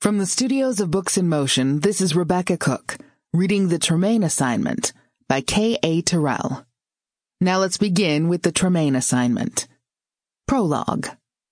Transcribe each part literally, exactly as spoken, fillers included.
From the studios of Books in Motion, this is Rebecca Cook, reading The Tremaine Assignment by K A Terrell. Now let's begin with The Tremaine Assignment. Prologue.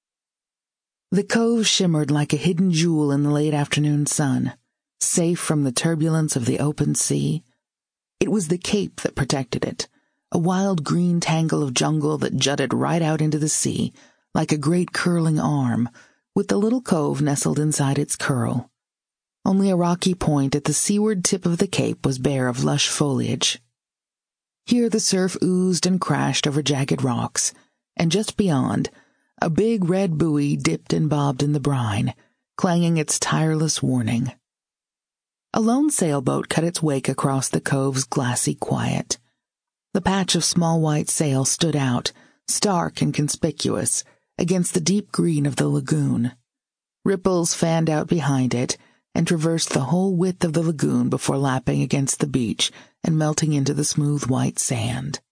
The cove shimmered like a hidden jewel in the late afternoon sun, safe from the turbulence of the open sea. It was the cape that protected it, a wild green tangle of jungle that jutted right out into the sea, like a great curling arm, with the little cove nestled inside its curl. Only a rocky point at the seaward tip of the cape was bare of lush foliage. Here the surf oozed and crashed over jagged rocks, and just beyond, a big red buoy dipped and bobbed in the brine, clanging its tireless warning. A lone sailboat cut its wake across the cove's glassy quiet. The patch of small white sail stood out, stark and conspicuous, against the deep green of the lagoon. Ripples fanned out behind it and traversed the whole width of the lagoon before lapping against the beach and melting into the smooth white sand.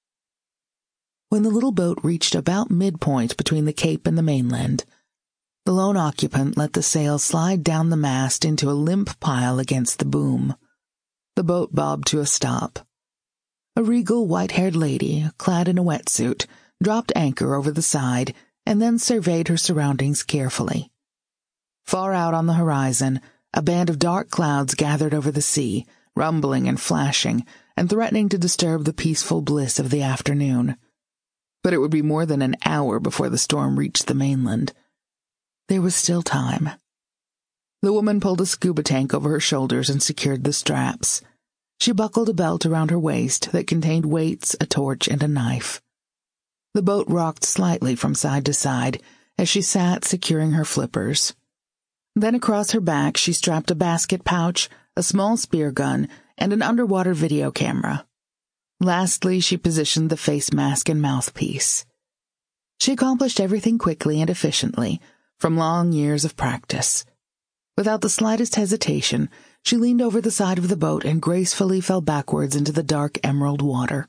When the little boat reached about midpoint between the cape and the mainland, the lone occupant let the sail slide down the mast into a limp pile against the boom. The boat bobbed to a stop. A regal white-haired lady, clad in a wetsuit, dropped anchor over the side and then surveyed her surroundings carefully. Far out on the horizon, a band of dark clouds gathered over the sea, rumbling and flashing, and threatening to disturb the peaceful bliss of the afternoon. But it would be more than an hour before the storm reached the mainland. There was still time. The woman pulled a scuba tank over her shoulders and secured the straps. She buckled a belt around her waist that contained weights, a torch, and a knife. The boat rocked slightly from side to side as she sat securing her flippers. Then across her back she strapped a basket pouch, a small spear gun, and an underwater video camera. Lastly, she positioned the face mask and mouthpiece. She accomplished everything quickly and efficiently, from long years of practice. Without the slightest hesitation, she leaned over the side of the boat and gracefully fell backwards into the dark emerald water.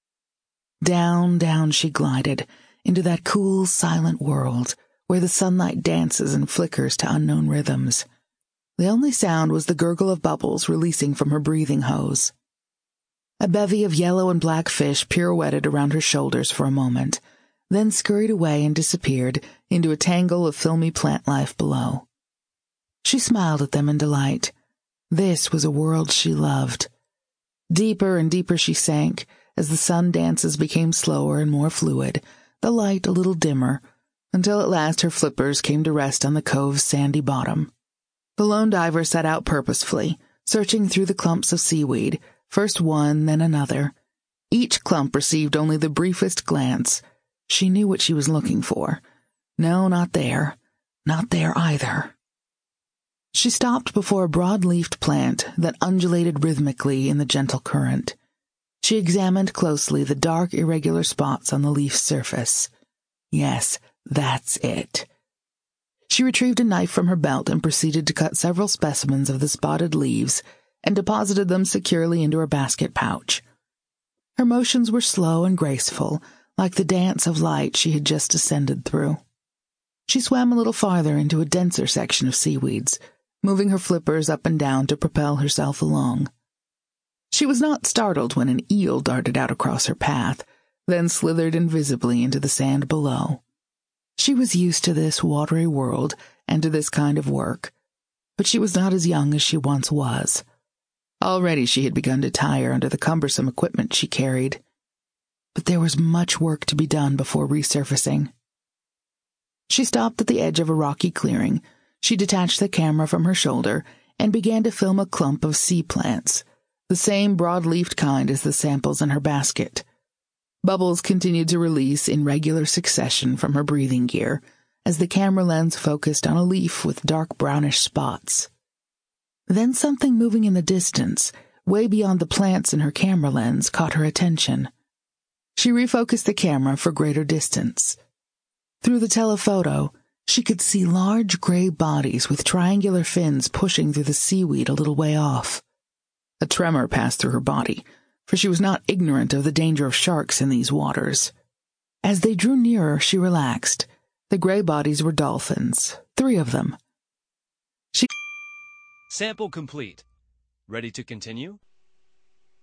Down, down she glided, into that cool, silent world, where the sunlight dances and flickers to unknown rhythms. The only sound was the gurgle of bubbles releasing from her breathing hose. A bevy of yellow and black fish pirouetted around her shoulders for a moment, then scurried away and disappeared into a tangle of filmy plant life below. She smiled at them in delight. This was a world she loved. Deeper and deeper she sank, as the sun dances became slower and more fluid, the light a little dimmer, until at last her flippers came to rest on the cove's sandy bottom. The lone diver set out purposefully, searching through the clumps of seaweed, first one, then another. Each clump received only the briefest glance. She knew what she was looking for. No, not there. Not there either. She stopped before a broad-leafed plant that undulated rhythmically in the gentle current. She examined closely the dark, irregular spots on the leaf's surface. Yes, that's it. She retrieved a knife from her belt and proceeded to cut several specimens of the spotted leaves and deposited them securely into her basket pouch. Her motions were slow and graceful, like the dance of light she had just ascended through. She swam a little farther into a denser section of seaweeds, moving her flippers up and down to propel herself along. She was not startled when an eel darted out across her path, then slithered invisibly into the sand below. She was used to this watery world and to this kind of work, but she was not as young as she once was. Already she had begun to tire under the cumbersome equipment she carried. But there was much work to be done before resurfacing. She stopped at the edge of a rocky clearing. She detached the camera from her shoulder and began to film a clump of sea plants, the same broad-leafed kind as the samples in her basket. Bubbles continued to release in regular succession from her breathing gear as the camera lens focused on a leaf with dark brownish spots. Then something moving in the distance, way beyond the plants in her camera lens, caught her attention. She refocused the camera for greater distance. Through the telephoto, she could see large gray bodies with triangular fins pushing through the seaweed a little way off. A tremor passed through her body, for she was not ignorant of the danger of sharks in these waters. As they drew nearer, she relaxed. The gray bodies were dolphins, three of them. She Sample complete. Ready to continue?